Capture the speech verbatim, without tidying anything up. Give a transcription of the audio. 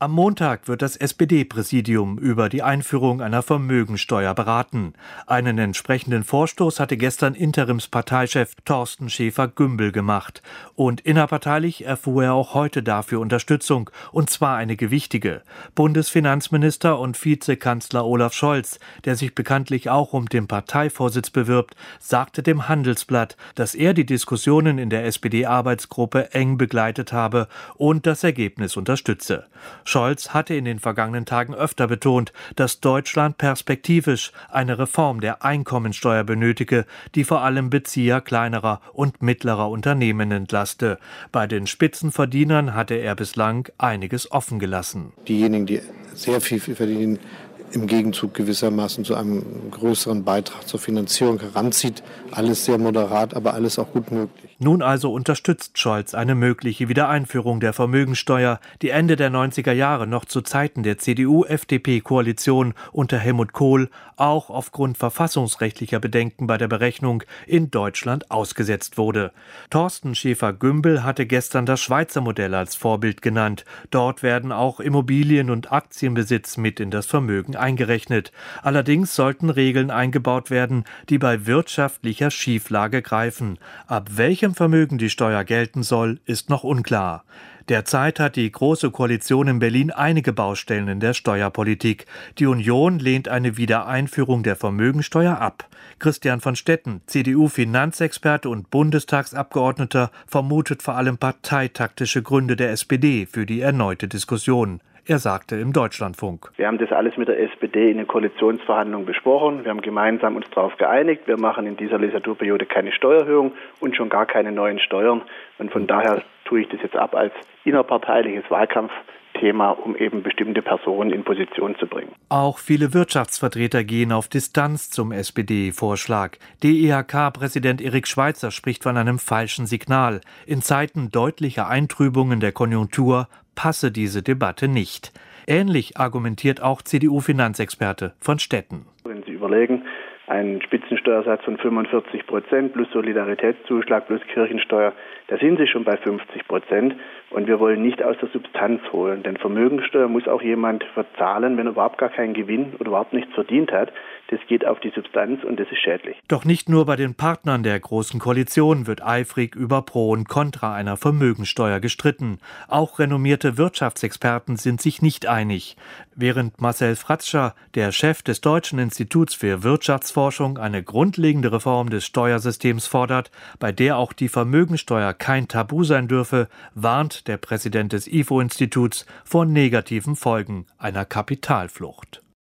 Am Montag wird das S P D-Präsidium über die Einführung einer Vermögensteuer beraten. Einen entsprechenden Vorstoß hatte gestern Interimsparteichef Thorsten Schäfer-Gümbel gemacht. Und innerparteilich erfuhr er auch heute dafür Unterstützung, und zwar eine gewichtige. Bundesfinanzminister und Vizekanzler Olaf Scholz, der sich bekanntlich auch um den Parteivorsitz bewirbt, sagte dem Handelsblatt, dass er die Diskussionen in der S P D-Arbeitsgruppe eng begleitet habe und das Ergebnis unterstütze. Scholz hatte in den vergangenen Tagen öfter betont, dass Deutschland perspektivisch eine Reform der Einkommensteuer benötige, die vor allem Bezieher kleinerer und mittlerer Unternehmen entlaste. Bei den Spitzenverdienern hatte er bislang einiges offen gelassen. Diejenigen, die sehr viel verdienen, im Gegenzug gewissermaßen zu einem größeren Beitrag zur Finanzierung heranzieht. Alles sehr moderat, aber alles auch gut möglich. Nun also unterstützt Scholz eine mögliche Wiedereinführung der Vermögensteuer, die Ende der neunziger Jahre noch zu Zeiten der C D U-F D P-Koalition unter Helmut Kohl auch aufgrund verfassungsrechtlicher Bedenken bei der Berechnung in Deutschland ausgesetzt wurde. Thorsten Schäfer-Gümbel hatte gestern das Schweizer Modell als Vorbild genannt. Dort werden auch Immobilien- und Aktienbesitz mit in das Vermögen eingerechnet. Allerdings sollten Regeln eingebaut werden, die bei wirtschaftlicher Schieflage greifen. Ab welchem Vermögen die Steuer gelten soll, ist noch unklar. Derzeit hat die Große Koalition in Berlin einige Baustellen in der Steuerpolitik. Die Union lehnt eine Wiedereinführung der Vermögensteuer ab. Christian von Stetten, C D U-Finanzexperte und Bundestagsabgeordneter, vermutet vor allem parteitaktische Gründe der S P D für die erneute Diskussion. Er sagte im Deutschlandfunk: Wir haben das alles mit der S P D in den Koalitionsverhandlungen besprochen. Wir haben gemeinsam uns darauf geeinigt. Wir machen in dieser Legislaturperiode keine Steuererhöhung und schon gar keine neuen Steuern. Und von daher tue ich das jetzt ab als innerparteiliches Wahlkampfthema, um eben bestimmte Personen in Position zu bringen. Auch viele Wirtschaftsvertreter gehen auf Distanz zum S P D-Vorschlag. D I H K-Präsident Erik Schweitzer spricht von einem falschen Signal. In Zeiten deutlicher Eintrübungen der Konjunktur passe diese Debatte nicht. Ähnlich argumentiert auch C D U-Finanzexperte von Stetten. Wenn Sie überlegen, ein Spitzensteuersatz von fünfundvierzig Prozent plus Solidaritätszuschlag plus Kirchensteuer, da sind Sie schon bei fünfzig Prozent. Und wir wollen nicht aus der Substanz holen. Denn Vermögensteuer muss auch jemand verzahlen, wenn er überhaupt gar keinen Gewinn oder überhaupt nichts verdient hat. Das geht auf die Substanz und das ist schädlich. Doch nicht nur bei den Partnern der Großen Koalition wird eifrig über Pro und Contra einer Vermögensteuer gestritten. Auch renommierte Wirtschaftsexperten sind sich nicht einig. Während Marcel Fratscher, der Chef des Deutschen Instituts für Wirtschaftsforschung, eine grundlegende Reform des Steuersystems fordert, bei der auch die Vermögensteuer kein Tabu sein dürfe, warnt der Präsident des I F O-Instituts vor negativen Folgen einer Kapitalflucht.